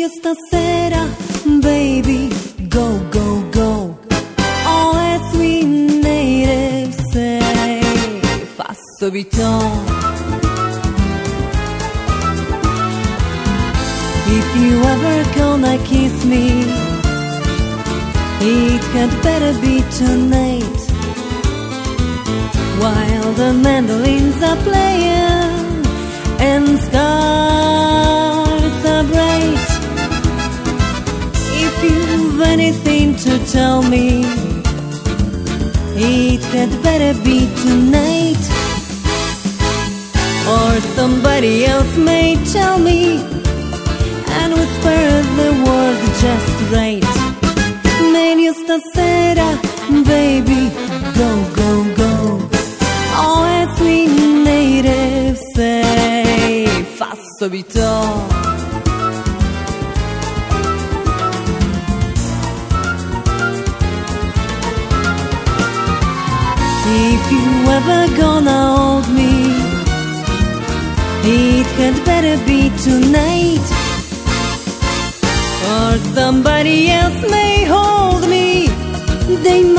Meglio stasera, baby, go, go, go. Oh, as we natives say, fa subito. If you ever gonna kiss me, it had better be tonight, while the mandolins are playing and stars are bright. If you've anything to tell me, it had better be tonight, or somebody else may tell me and whisper the word just right. Meglio stasera, baby, go, go, go. Oh, as we natives say, fa subito. If you ever gonna hold me, it had better be tonight, or somebody else may hold me. They